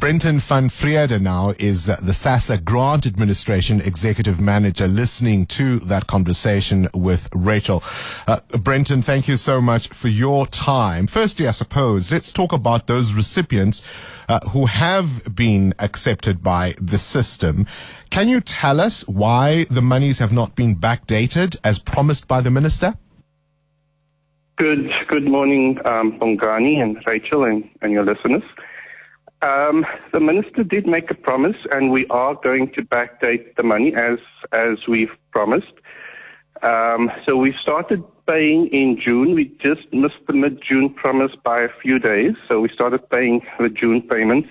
Brenton van Vrede now is the SASSA Grant Administration Executive Manager, listening to that conversation with Rachel. Brenton, thank you so much for your time. Firstly, I suppose, let's talk about those recipients who have been accepted by the system. Can you tell us why the monies have not been backdated as promised by the Minister? Good morning, Bongani and Rachel and your listeners. The Minister did make a promise, and we are going to backdate the money as we've promised. So we started paying in June. We just missed the mid-June promise by a few days. So we started paying the June payments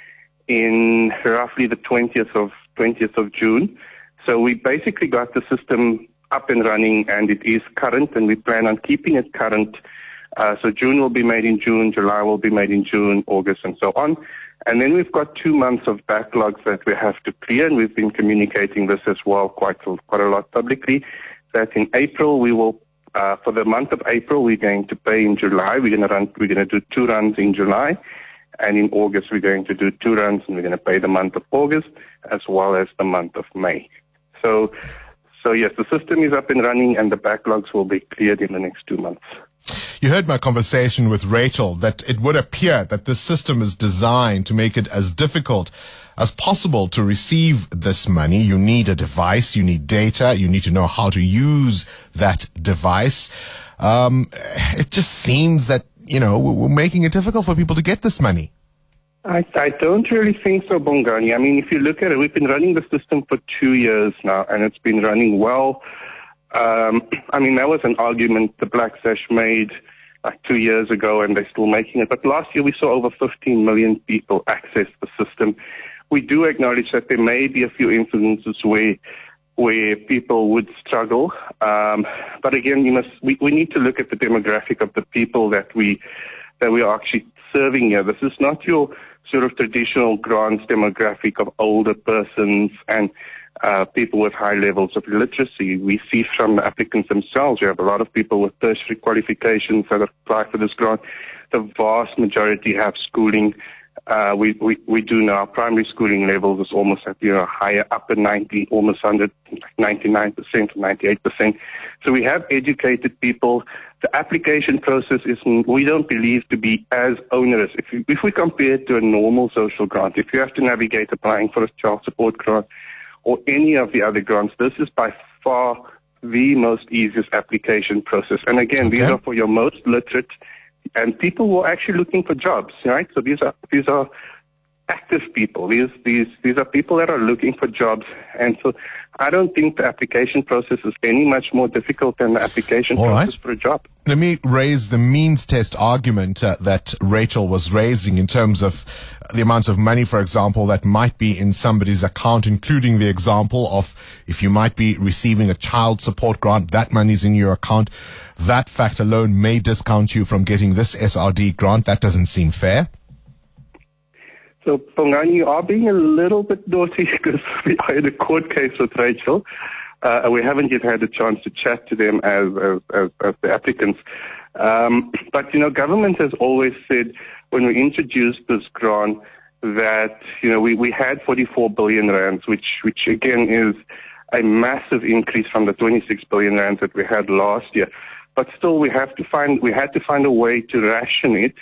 in roughly the 20th of June. So we basically got the system up and running, and it is current, and we plan on keeping it current. So June will be made in June, July will be made in June, August, and so on. And then we've got 2 months of backlogs that we have to clear, and we've been communicating this as well quite a lot publicly, that in April we will, for the month of April, we're going to pay in July. We're going to do 2 runs in July, and in August we're going to do 2 runs, and we're going to pay the month of August as well as the month of May. So yes, the system is up and running, and the backlogs will be cleared in the next 2 months. You heard my conversation with Rachel that it would appear that this system is designed to make it as difficult as possible to receive this money. You need a device, you need data, you need to know how to use that device. It just seems that, we're making it difficult for people to get this money. I don't really think so, Bongani. I mean, if you look at it, we've been running the system for 2 years now, and it's been running well. That was an argument the Black Sash made like 2 years ago, and they're still making it. But last year we saw over 15 million people access the system. We do acknowledge that there may be a few instances where people would struggle. But again, we need to look at the demographic of the people that we are actually serving here. This is not your sort of traditional grants demographic of older persons and people with high levels of literacy. We see from the applicants themselves, you have a lot of people with tertiary qualifications that apply for this grant. The vast majority have schooling. We do know our primary schooling levels is almost at higher, upper 90, almost 100, 99%, 98%. So we have educated people. The application process we don't believe to be as onerous. If we compare it to a normal social grant, if you have to navigate applying for a child support grant or any of the other grants, this is by far the most easiest application process. And again, These are for your most literate and people who are actually looking for jobs, right? So these are active people. These are people that are looking for jobs. And so I don't think the application process is any much more difficult than the application process for a job. Let me raise the means test argument that Rachel was raising in terms of the amounts of money, for example, that might be in somebody's account, including the example of if you might be receiving a child support grant, that money's in your account. That fact alone may discount you from getting this SRD grant. That doesn't seem fair. So, Bongani, you are being a little bit naughty because we are in a court case with Rachel. We haven't yet had a chance to chat to them as the applicants. But, government has always said when we introduced this grant that, we had 44 billion rands, which again is a massive increase from the 26 billion rands that we had last year. But still, we had to find a way to ration it.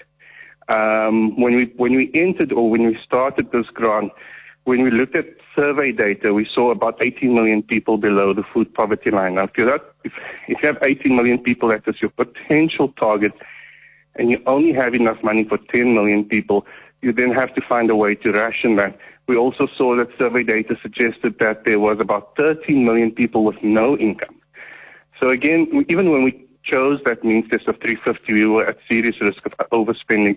When we entered or when we started this grant, when we looked at survey data, we saw about 18 million people below the food poverty line. Now, if you have 18 million people, that is your potential target, and you only have enough money for 10 million people, you then have to find a way to ration that. We also saw that survey data suggested that there was about 13 million people with no income. So again, even when we chose that means test of 350, we were at serious risk of overspending.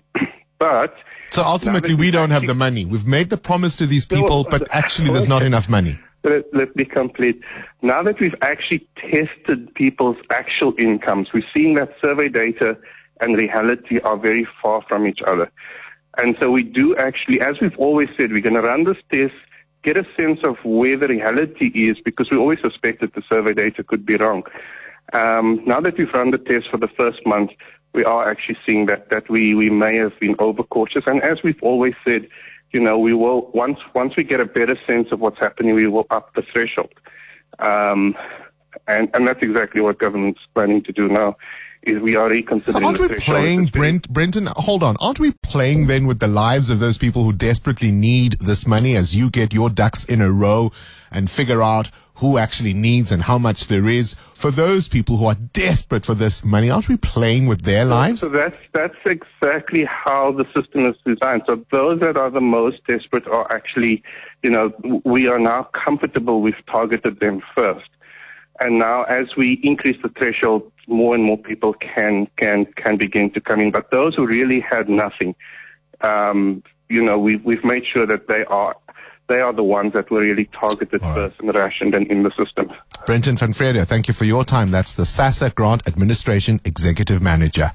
So ultimately, we don't have the money. We've made the promise to these people, but actually there's not enough money. Let me complete. Now that we've actually tested people's actual incomes, we're seeing that survey data and reality are very far from each other. And so we do actually, as we've always said, we're going to run this test, get a sense of where the reality is, because we always suspected the survey data could be wrong. Now that we've run the test for the first month, we are actually seeing that we may have been overcautious. And as we've always said, we will, once we get a better sense of what's happening, we will up the threshold. And that's exactly what government's planning to do now, is we are reconsidering. So aren't we playing, Brenton, hold on, aren't we playing then with the lives of those people who desperately need this money as you get your ducks in a row and figure out who actually needs and how much there is for those people who are desperate for this money? Aren't we playing with their lives? So that's exactly how the system is designed. So those that are the most desperate are actually, we are now comfortable we've targeted them first. And now as we increase the threshold, more and more people can begin to come in. But those who really had nothing, we've made sure that they are the ones that were really targeted first and rationed and in the system. Brenton van Vrede, thank you for your time. That's the SASSA Grant Administration Executive Manager.